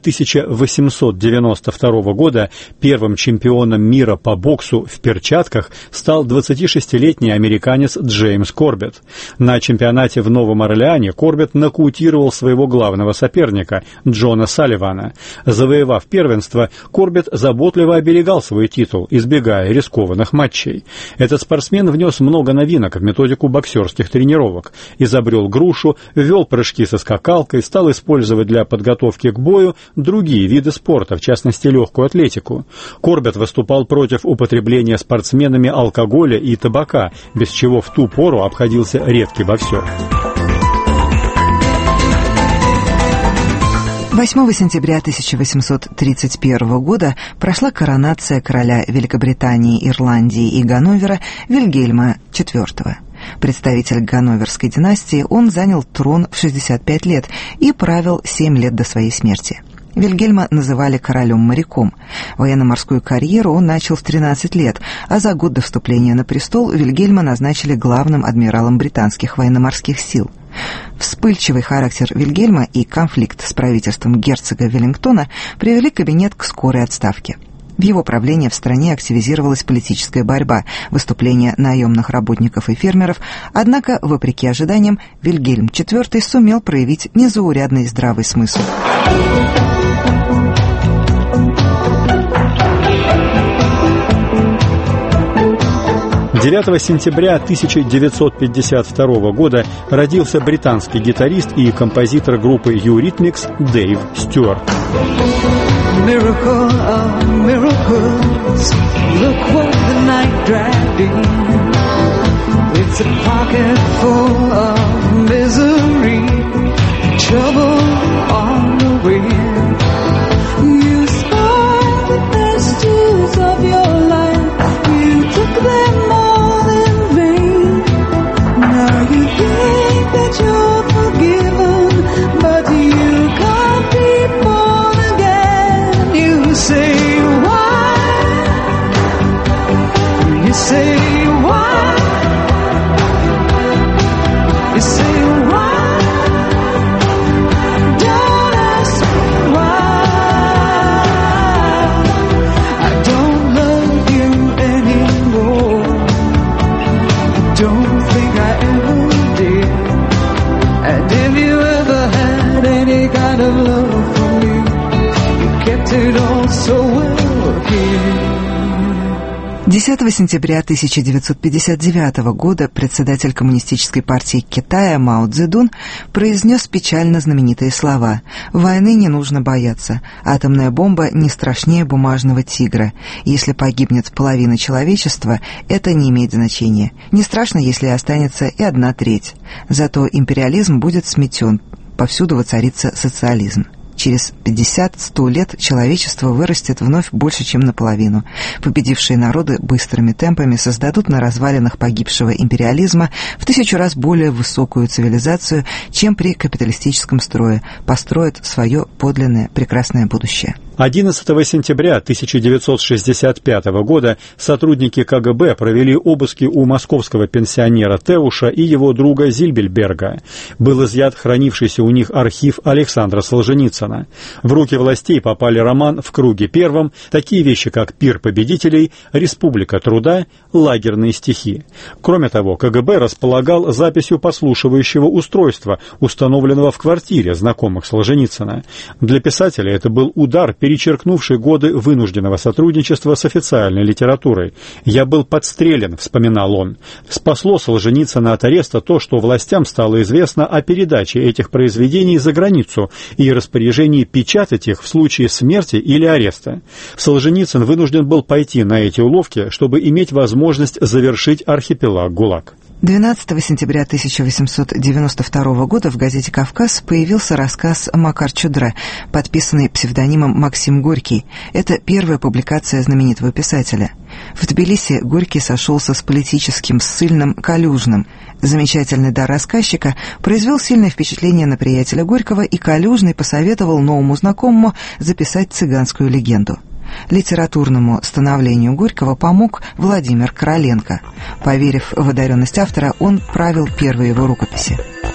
1892 года первым чемпионом мира по боксу в перчатках стал 26-летний американец Джеймс Корбетт. На чемпионате в Новом Орлеане Корбетт нокаутировал своего главного соперника Джона Салливана. Завоевав первенство, Корбетт заботливо оберегал свой титул. титул, избегая рискованных матчей. Этот спортсмен внес много новинок в методику боксерских тренировок, изобрел грушу, ввел прыжки со скакалкой, стал использовать для подготовки к бою другие виды спорта, в частности легкую атлетику. Корбет выступал против употребления спортсменами алкоголя и табака, без чего в ту пору обходился редкий боксер. 8 сентября 1831 года прошла коронация короля Великобритании, Ирландии и Ганновера Вильгельма IV. Представитель ганноверской династии, он занял трон в 65 лет и правил 7 лет до своей смерти. Вильгельма называли королем-моряком. Военно-морскую карьеру он начал в 13 лет, а за год до вступления на престол Вильгельма назначили главным адмиралом британских военно-морских сил. Вспыльчивый характер Вильгельма и конфликт с правительством герцога Веллингтона привели кабинет к скорой отставке. В его правлении в стране активизировалась политическая борьба, выступления наемных работников и фермеров, однако, вопреки ожиданиям, Вильгельм IV сумел проявить незаурядный здравый смысл. 9 сентября 1952 года родился британский гитарист и композитор группы Eurythmics Дэйв Стюарт. Miracle of miracles, look what the night dragged in. It's a pocket full of misery, trouble on the wind. You spoiled the best years of your life, you took them all in vain. Now you think that you're forgiven, but you can't be born again. You say why? You say why? You say why? Don't ask me why. I don't love you anymore. I don't think I ever did. And if you ever had any kind of love for me, you kept it all so well hid. 10 сентября 1959 года председатель Коммунистической партии Китая Мао Цзэдун произнес печально знаменитые слова: «Войны не нужно бояться. Атомная бомба не страшнее бумажного тигра. Если погибнет половина человечества, это не имеет значения. Не страшно, если останется и 1/3. Зато империализм будет сметен. Повсюду воцарится социализм. Через 50-100 лет человечество вырастет вновь больше, чем наполовину. Победившие народы быстрыми темпами создадут на развалинах погибшего империализма в 1000 раз более высокую цивилизацию, чем при капиталистическом строе, построят свое подлинное прекрасное будущее». 11 сентября 1965 года сотрудники КГБ провели обыски у московского пенсионера Теуша и его друга Зильберберга. Был изъят хранившийся у них архив Александра Солженицына. В руки властей попали роман «В круге первом», такие вещи, как «Пир победителей», «Республика труда», «Лагерные стихи». Кроме того, КГБ располагал записью подслушивающего устройства, установленного в квартире знакомых Солженицына. Для писателя это был удар, перечеркнувший годы вынужденного сотрудничества с официальной литературой. «Я был подстрелен», — вспоминал он. Спасло Солженицына от ареста то, что властям стало известно о передаче этих произведений за границу и распоряжении печатать их в случае смерти или ареста. Солженицын вынужден был пойти на эти уловки, чтобы иметь возможность завершить архипелаг ГУЛАГ. 12 сентября 1892 года в газете «Кавказ» появился рассказ «Макар Чудра», подписанный псевдонимом Максим Горький. Это первая публикация знаменитого писателя. В Тбилиси Горький сошелся с политическим ссыльным Калюжным. Замечательный дар рассказчика произвел сильное впечатление на приятеля Горького, и Калюжный посоветовал новому знакомому записать цыганскую легенду. Литературному становлению Горького помог Владимир Короленко. Поверив в одаренность автора, он правил первые его рукописи.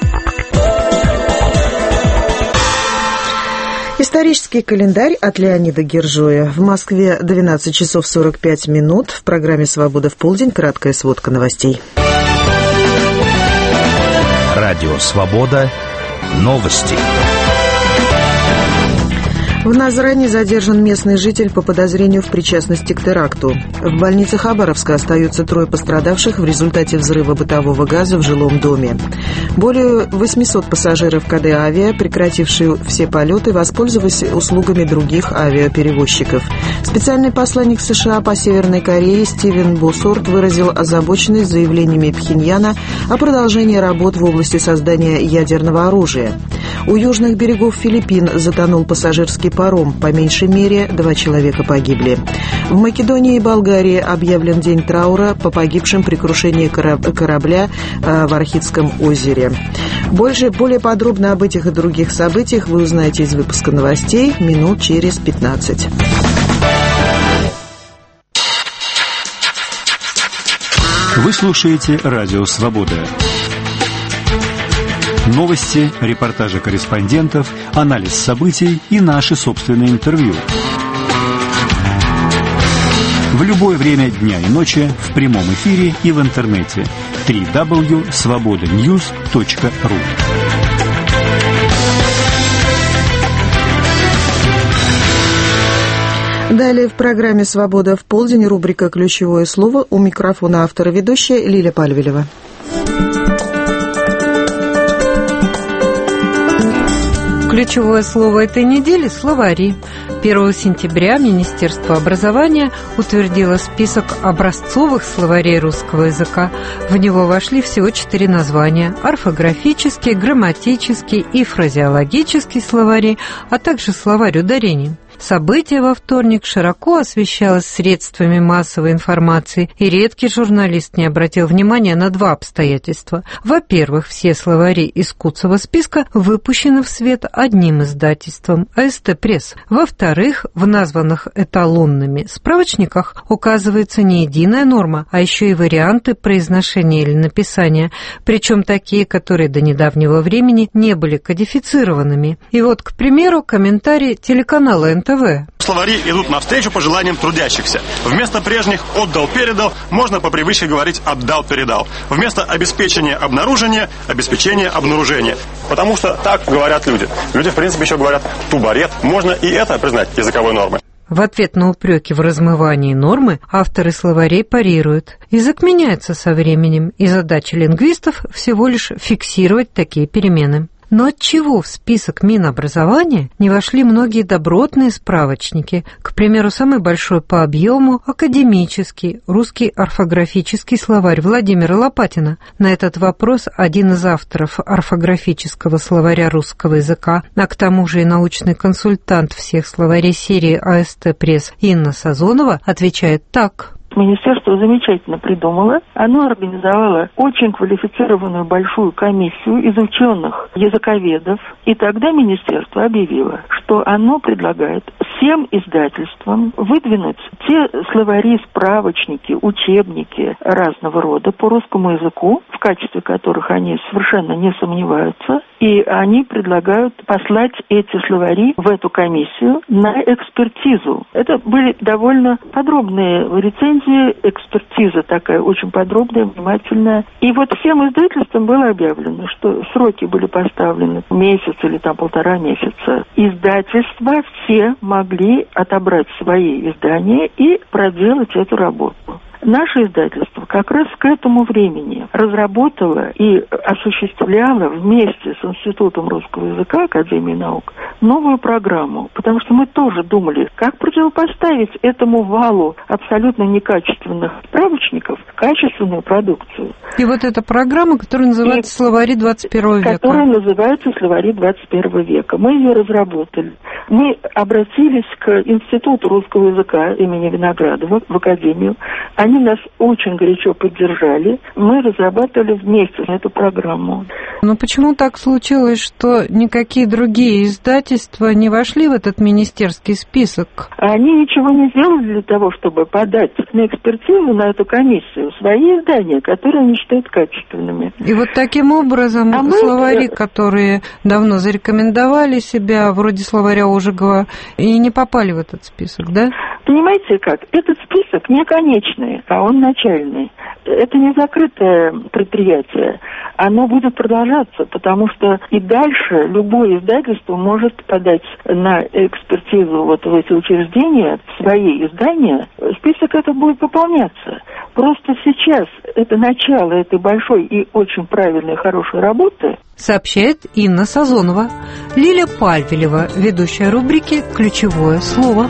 Исторический календарь от Леонида Гержоя. В Москве 12 часов 45 минут. В программе «Свобода в полдень» краткая сводка новостей. Радио «Свобода». Новости. В Назрани задержан местный житель по подозрению в причастности к теракту. В больнице Хабаровска остаются 3 пострадавших в результате взрыва бытового газа в жилом доме. Более 800 пассажиров КД «Авиа», прекратившие все полеты, воспользовались услугами других авиаперевозчиков. Специальный посланник США по Северной Корее Стивен Боссорт выразил озабоченность заявлениями Пхеньяна о продолжении работ в области создания ядерного оружия. У южных берегов Филиппин затонул пассажирский паром. По меньшей мере 2 человека погибли. В Македонии и Болгарии объявлен день траура по погибшим при крушении корабля в Архидском озере. Более подробно об этих и других событиях вы узнаете из выпуска новостей минут через 15. Вы слушаете «Радио Свобода». Новости, репортажи корреспондентов, анализ событий и наши собственные интервью. В любое время дня и ночи, в прямом эфире и в интернете. www.svobodanews.ru. Далее в программе «Свобода в полдень» рубрика «Ключевое слово». У микрофона автора ведущая Лиля Пальвелева. Ключевое слово этой недели – словари. 1 сентября Министерство образования утвердило список образцовых словарей русского языка. В него вошли всего 4 названия – орфографический, грамматический и фразеологический словари, а также словарь ударений. Событие во вторник широко освещалось средствами массовой информации, и редкий журналист не обратил внимания на 2 обстоятельства. Во-первых, все словари из Куцова списка выпущены в свет одним издательством – АСТ Пресс. Во-вторых, в названных эталонными справочниках указывается не единая норма, а еще и варианты произношения или написания, причем такие, которые до недавнего времени не были кодифицированными. И вот, к примеру, комментарий телеканала НТВ. Словари идут навстречу пожеланиям трудящихся. Вместо прежних «отдал-передал» можно по привычке говорить «отдал-передал». Вместо обеспечения обнаружения – обеспечение обнаружения. Потому что так говорят люди. Люди, в принципе, еще говорят «тубарет». Можно и это признать языковой нормой. В ответ на упреки в размывании нормы авторы словарей парируют. Язык меняется со временем, и задача лингвистов всего лишь фиксировать такие перемены. Но отчего в список Минобразования не вошли многие добротные справочники? К примеру, самый большой по объему – академический, русский орфографический словарь Владимира Лопатина. На этот вопрос один из авторов орфографического словаря русского языка, а к тому же и научный консультант всех словарей серии АСТ Пресс Инна Сазонова отвечает так. Министерство замечательно придумало. Оно организовало очень квалифицированную большую комиссию из ученых, языковедов. И тогда министерство объявило, что оно предлагает всем издательствам выдвинуть те словари, справочники, учебники разного рода по русскому языку, в качестве которых они совершенно не сомневаются. И они предлагают послать эти словари в эту комиссию на экспертизу. Это были довольно подробные рецензии, экспертиза такая очень подробная, внимательная. И вот всем издательствам было объявлено, что сроки были поставлены месяц или там 1,5 месяца. Издательства все могли отобрать свои издания и проделать эту работу. Наше издательство как раз к этому времени разработало и осуществляло вместе с Институтом русского языка Академии наук новую программу, потому что мы тоже думали, как противопоставить этому валу абсолютно некачественных справочников качественную продукцию. И вот эта программа, которая называется «Словари 21 века». Которая называется «Словари 21 века». Мы ее разработали. Мы обратились к Институту русского языка имени Виноградова, в Академию. Они нас очень горячо поддержали. Мы разрабатывали вместе эту программу. Но почему так случилось, что никакие другие издательства не вошли в этот министерский список? Они ничего не сделали для того, чтобы подать на экспертизу на эту комиссию свои издания, которые они считают качественными. И вот таким образом словари, которые давно зарекомендовали себя, вроде словаря Ожегова, и не попали в этот список, да? Понимаете как? Этот список не конечный, а он начальный. Это не закрытое предприятие. Оно будет продолжаться, потому что и дальше любое издательство может подать на экспертизу вот в эти учреждения свои издания. Список этот будет пополняться. Просто сейчас это начало этой большой и очень правильной, хорошей работы. Сообщает Инна Сазонова. Лиля Пальвелева, ведущая рубрики «Ключевое слово».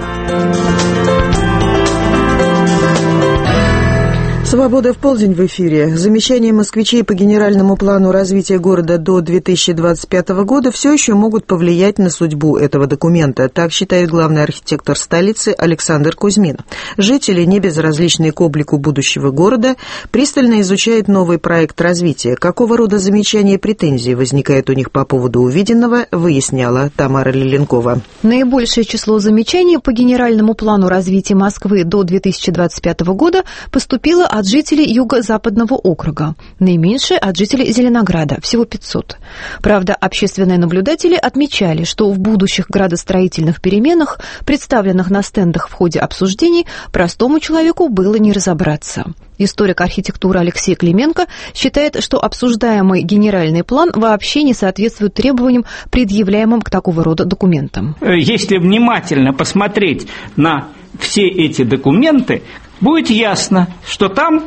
«Свобода в полдень» в эфире. Замечания москвичей по генеральному плану развития города до 2025 года все еще могут повлиять на судьбу этого документа. Так считает главный архитектор столицы Александр Кузьмин. Жители, не безразличные к облику будущего города, пристально изучают новый проект развития. Какого рода замечания и претензии возникают у них по поводу увиденного, выясняла Тамара Лиленкова. Наибольшее число замечаний по генеральному плану развития Москвы до 2025 года поступило от жителей Юго-Западного округа, наименьшее от жителей Зеленограда, всего 500. Правда, общественные наблюдатели отмечали, что в будущих градостроительных переменах, представленных на стендах в ходе обсуждений, простому человеку было не разобраться. Историк архитектуры Алексей Клименко считает, что обсуждаемый генеральный план вообще не соответствует требованиям, предъявляемым к такого рода документам. Если внимательно посмотреть на все эти документы, будет ясно, что там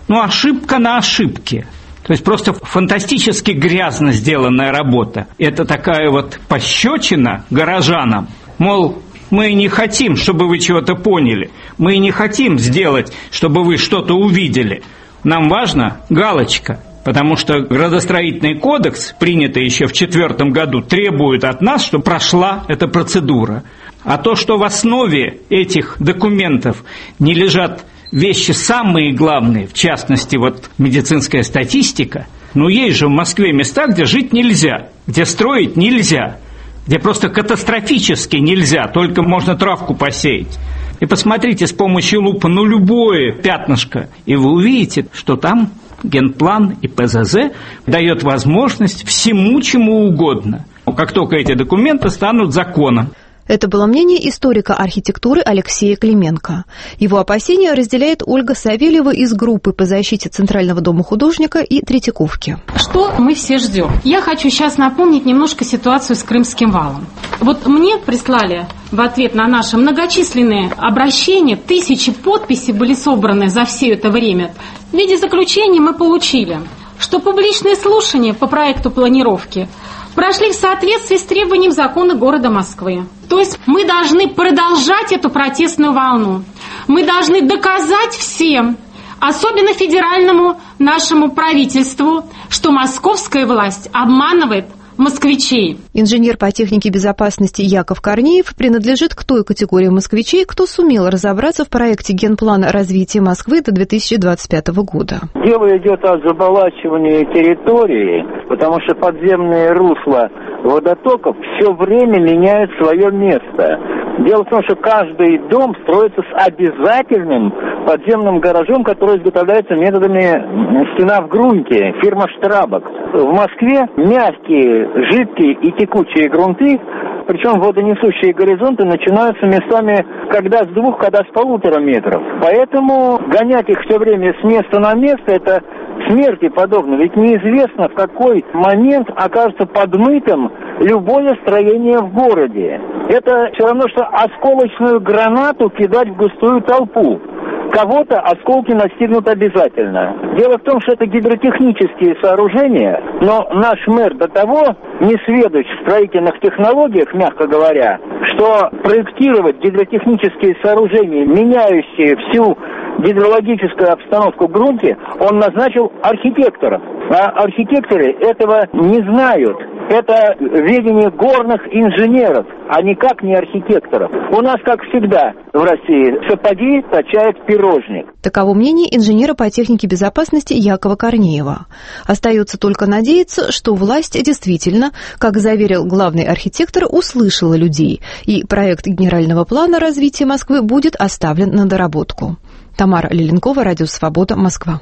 ошибка на ошибке. То есть просто фантастически грязно сделанная работа. Это такая вот пощечина горожанам. Мол, мы не хотим, чтобы вы чего-то поняли. Мы не хотим сделать, чтобы вы что-то увидели. Нам важна галочка. Потому что градостроительный кодекс, принятый еще в 2004 году, требует от нас, чтобы прошла эта процедура. А то, что в основе этих документов не лежат вещи самые главные, в частности, вот медицинская статистика, есть же в Москве места, где жить нельзя, где строить нельзя, где просто катастрофически нельзя, только можно травку посеять. И посмотрите с помощью лупы любое пятнышко, и вы увидите, что там генплан и ПЗЗ дает возможность всему, чему угодно. Как только эти документы станут законом. Это было мнение историка архитектуры Алексея Клименко. Его опасения разделяет Ольга Савельева из группы по защите Центрального дома художника и Третьяковки. Что мы все ждем? Я хочу сейчас напомнить немножко ситуацию с Крымским валом. Вот мне прислали в ответ на наши многочисленные обращения, 1000 подписей были собраны за все это время. В виде заключения мы получили, что публичные слушания по проекту планировки прошли в соответствии с требованием закона города Москвы. То есть мы должны продолжать эту протестную волну. Мы должны доказать всем, особенно федеральному нашему правительству, что московская власть обманывает москвичей. Инженер по технике безопасности Яков Корнеев принадлежит к той категории москвичей, кто сумел разобраться в проекте генплана развития Москвы до 2025 года. Дело идет о заболачивании территории, потому что подземные русла водотоков все время меняют свое место. Дело в том, что каждый дом строится с обязательным подземным гаражом, который изготовляется методами стена в грунте, фирма Штрабок. В Москве мягкие, жидкие и текучие грунты, причем водонесущие горизонты начинаются местами когда с 2, когда с 1,5 метров. Поэтому гонять их все время с места на место – это смерти подобно. Ведь неизвестно, в какой момент окажется подмытым любое строение в городе. Это все равно, что осколочную гранату кидать в густую толпу. Кого-то осколки настигнут обязательно. Дело в том, что это гидротехнические сооружения, но наш мэр до того не сведущ в строительных технологиях, мягко говоря, что проектировать гидротехнические сооружения, меняющие всю гидрологическую обстановку в грунте, он назначил архитекторов. А архитекторы этого не знают. Это ведение горных инженеров, а никак не архитекторов. У нас, как всегда, в России сапоги точает пирожник. Таково мнение инженера по технике безопасности Якова Корнеева. Остается только надеяться, что власть действительно, как заверил главный архитектор, услышала людей, и проект генерального плана развития Москвы будет оставлен на доработку. Тамара Лиленкова, Радио Свобода, Москва.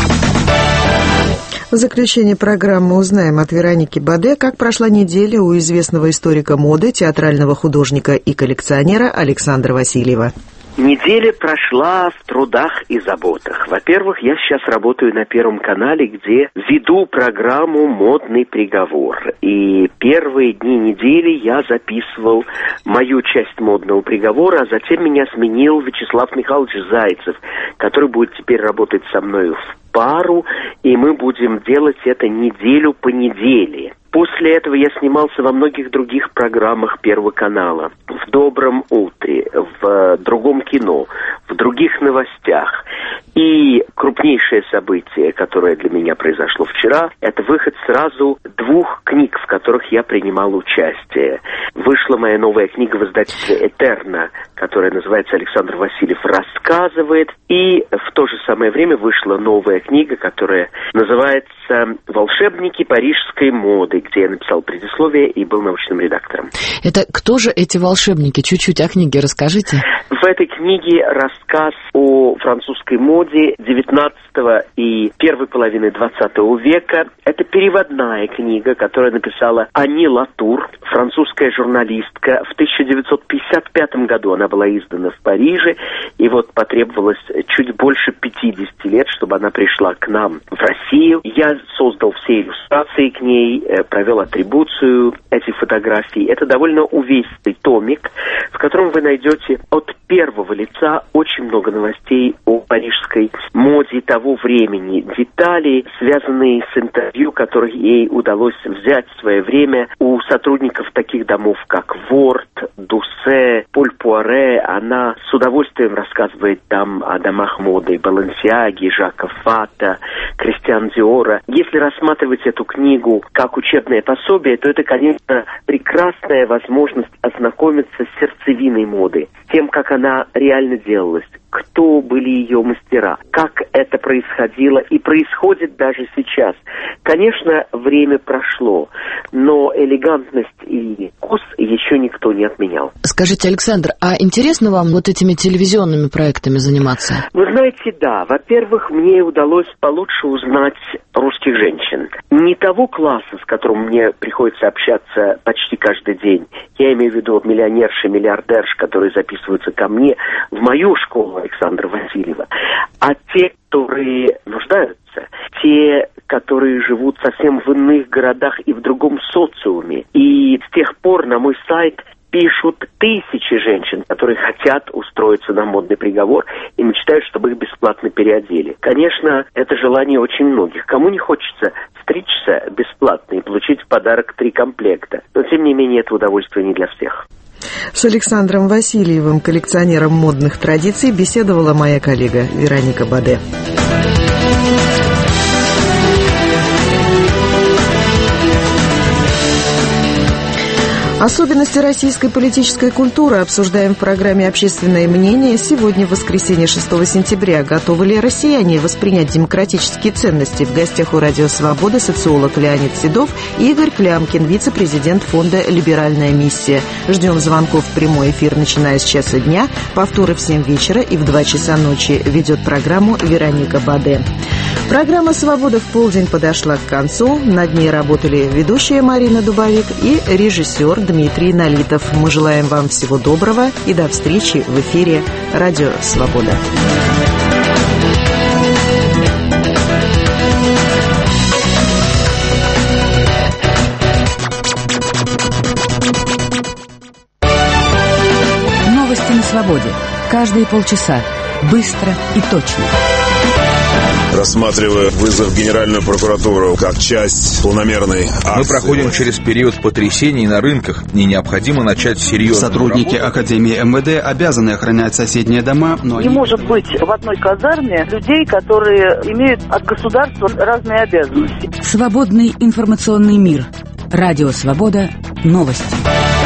В заключение программы узнаем от Вероники Баде, как прошла неделя у известного историка моды, театрального художника и коллекционера Александра Васильева. Неделя прошла в трудах и заботах. Во-первых, я сейчас работаю на Первом канале, где веду программу «Модный приговор». И первые дни недели я записывал мою часть «Модного приговора», а затем меня сменил Вячеслав Михайлович Зайцев, который будет теперь работать со мной в пару, и мы будем делать это неделю по неделе. После этого я снимался во многих других программах Первого канала. В «Добром утре», в другом кино, в других новостях. И крупнейшее событие, которое для меня произошло вчера, это выход сразу 2 книг, в которых я принимал участие. Вышла моя новая книга в издательстве «Этерна», которая называется «Александр Васильев рассказывает». И в то же самое время вышла новая книга, которая называется «Волшебники парижской моды», где я написал предисловие и был научным редактором. Это кто же эти волшебники? Чуть-чуть о книге расскажите. В этой книге рассказ о французской моде 19 и первой половины 20 века. Это переводная книга, которую написала Ани Латур, французская журналистка. В 1955 году она была издана в Париже, и вот потребовалось чуть больше 50 лет, чтобы она пришла к нам в Россию. Я создал все иллюстрации к ней, провел атрибуцию этих фотографий. Это довольно увесистый томик, в котором вы найдете от первого лица очень много новостей о парижской моде того времени. Детали, связанные с интервью, которые ей удалось взять в свое время у сотрудников таких домов, как Ворт, Дуссе, Поль Пуаре. Она с удовольствием рассказывает там о домах моды Баленсиаги, Жака Фата, Кристиан Диора. Если рассматривать эту книгу как учебное пособие, то это, конечно, прекрасная возможность ознакомиться с сердцевиной моды, с тем, как она реально делалась, кто были ее мастера, как это происходило и происходит даже сейчас. Конечно, время прошло, но элегантность и вкус еще никто не отменял. Скажите, Александр, а интересно вам вот этими телевизионными проектами заниматься? Вы знаете, да. Во-первых, мне удалось получше узнать русских женщин. Не того класса, с которым мне приходится общаться почти каждый день. Я имею в виду миллионерши, миллиардерши, которые записываются ко мне в мою школу Александра Васильева, а те, которые нуждаются, те, которые живут совсем в иных городах и в другом социуме. И с тех пор на мой сайт пишут тысячи женщин, которые хотят устроиться на модный приговор и мечтают, чтобы их бесплатно переодели. Конечно, это желание очень многих. Кому не хочется стричься бесплатно и получить в подарок 3 комплекта. Но, тем не менее, это удовольствие не для всех. С Александром Васильевым, коллекционером модных традиций, беседовала моя коллега Вероника Баде. Особенности российской политической культуры обсуждаем в программе «Общественное мнение». Сегодня, в воскресенье, 6 сентября. Готовы ли россияне воспринять демократические ценности? В гостях у «Радио Свобода» социолог Леонид Седов и Игорь Клямкин, вице-президент фонда «Либеральная миссия». Ждем звонков в прямой эфир, начиная с часа дня, повторы в 7 вечера и в 2 часа ночи. Ведет программу Вероника Баде. Программа «Свобода» в полдень подошла к концу. Над ней работали ведущая Марина Дубовик и режиссер Дмитрий Налитов. Мы желаем вам всего доброго и до встречи в эфире «Радио Свобода». Новости на свободе. Каждые полчаса. Быстро и точно. Рассматривая вызов в Генеральную прокуратуру как часть планомерной акции. Мы проходим через период потрясений на рынках, и необходимо начать серьезно. Сотрудники Академии МВД обязаны охранять соседние дома, но не может быть в одной казарме людей, которые имеют от государства разные обязанности. Свободный информационный мир. Радио Свобода. Новости.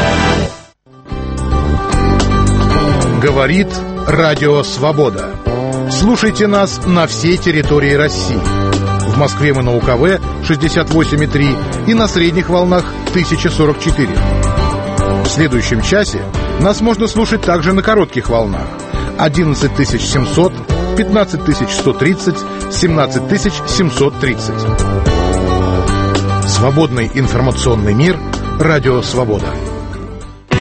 Говорит Радио Свобода. Слушайте нас на всей территории России. В Москве мы на УКВ 68,3 и на средних волнах 1044. В следующем часе нас можно слушать также на коротких волнах 11700, 15130, 17730. Свободный информационный мир. Радио Свобода.